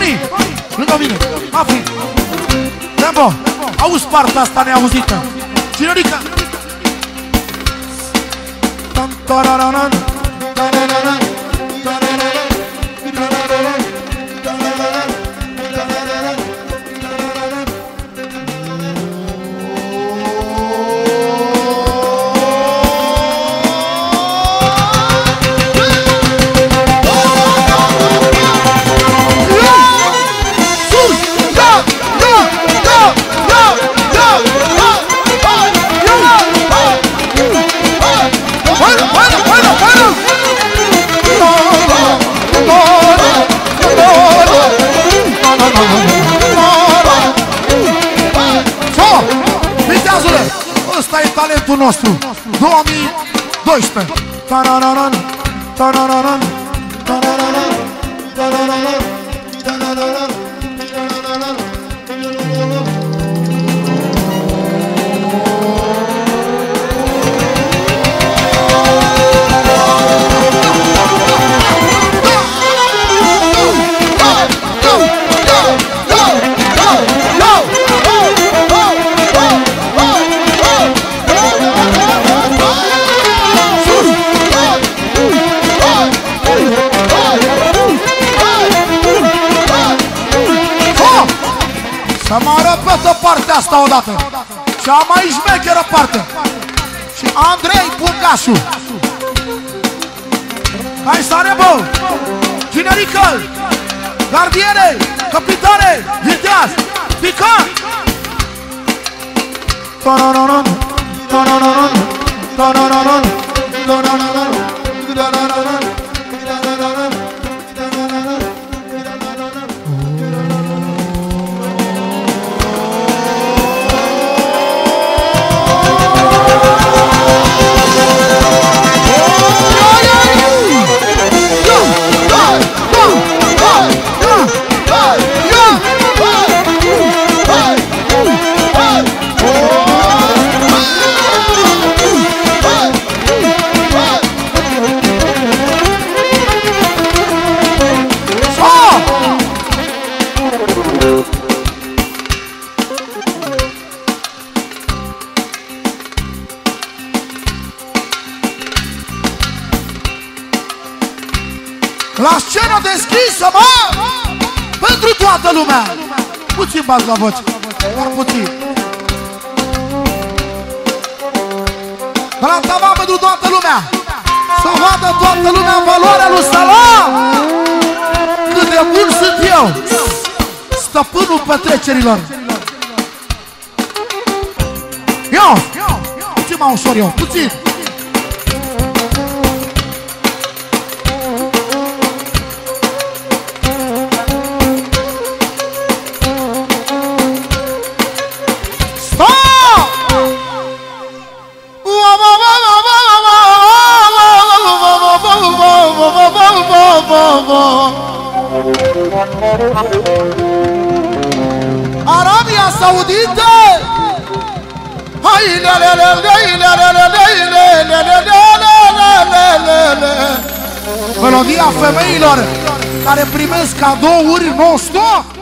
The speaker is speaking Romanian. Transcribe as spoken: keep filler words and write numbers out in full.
Tony, lângă mine, Afi. Tempo, auzi partea asta neauzită. Cinerica. Ăsta e talentul nostru două mii doisprezece. Tarararan, tarararan, tarararan, tarararan, tarararan, tarararan. Să mă repetă partea asta odată. Cea mai șmecheră parte. Și Andrei Pungașu. Hai stare, bă! Cinerică! Gardiene! Capitane! Viteaz! Picat! Tarararan, tarararan, tarararan, tarararan, tarararan, tarararan. La scenă deschisă, mă! Pentru toată lumea! Puțin bați la voce, doar puțin. La tavan pentru toată lumea! Să vadă toată lumea valoarea lui Salam! Cât de bun sunt eu! Stăpânul petrecerilor! Eu! Puțin mai ușor eu, puțin! Arabia Saudită! Hai le le le le le le le le le le le. Melodia femeilor care primesc cadouri non-stop.